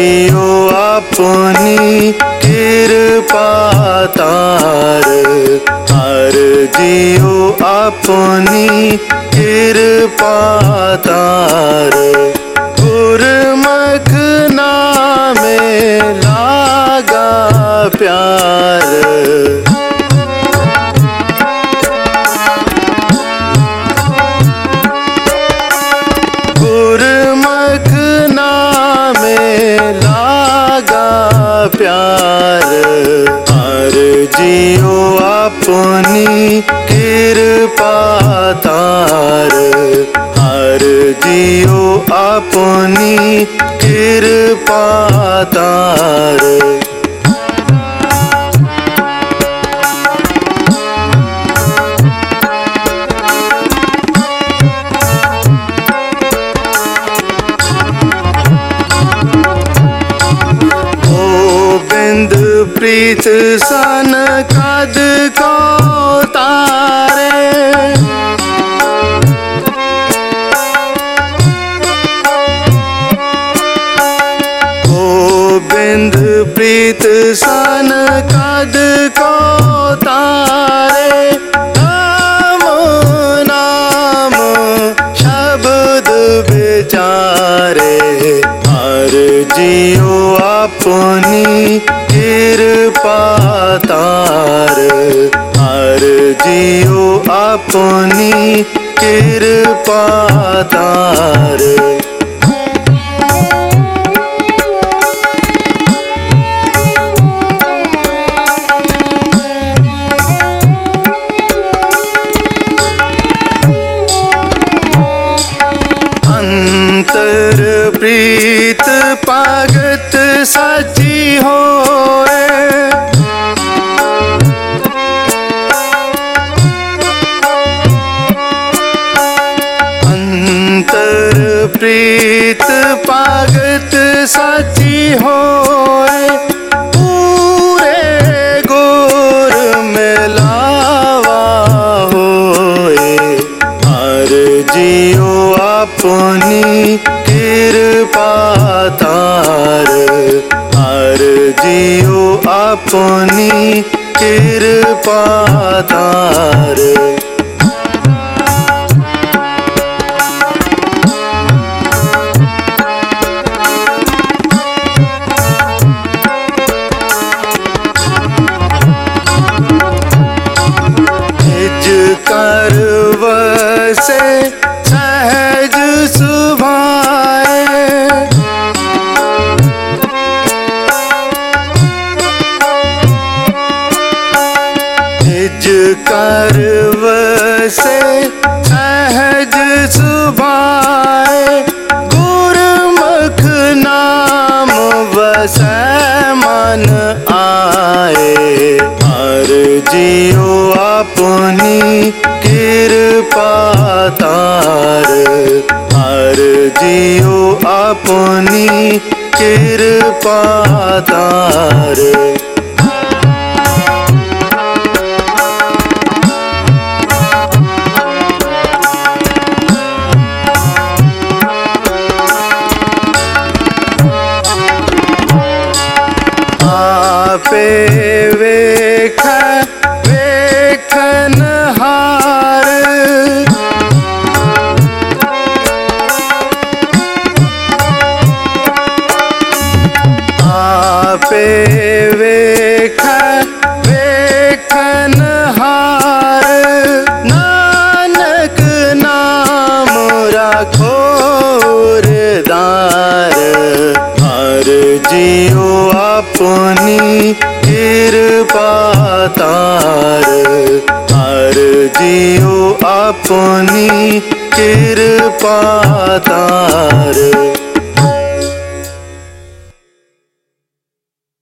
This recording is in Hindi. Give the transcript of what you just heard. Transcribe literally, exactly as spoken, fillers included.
जियो अपनी कृपा तार, हर जियो अपनी कृपा तार। गुरमुख नामे लागा प्यार, गुरमुख नामे लागा प्यार। हर जियो अपनी कृपा तार, हर जियो अपनी कृपा तार। गोविंद प्रीत सन कद को तारे, गोविंद प्रीत सन कद को तारे। नाम नाम शब्द विचारे, हर जियो अपनी कृपा तार, हर जियो अपनी कृपा तार। अंतर प्रीत पागत साची होए, अंतर प्रीत पागत साची होए। पूरे गुर मिलावा होए, हर जियो अपनी कृपा तार, हर जियो अपनी कृपा तार। निज कर वसे सहज सुभाए, निज कर वसे सहज सुभाए। गुरमुख नाम वसै मन आए, हर जियो अपनी कृपा तार, हर जियो अपनी कृपा तार। आपे वेख वेखन हार, आपे वेख वेखन हार। नानक नाम राखो उरदार, हर जियो अपनी कृपा तार, हर जियो अपनी कृपा तार।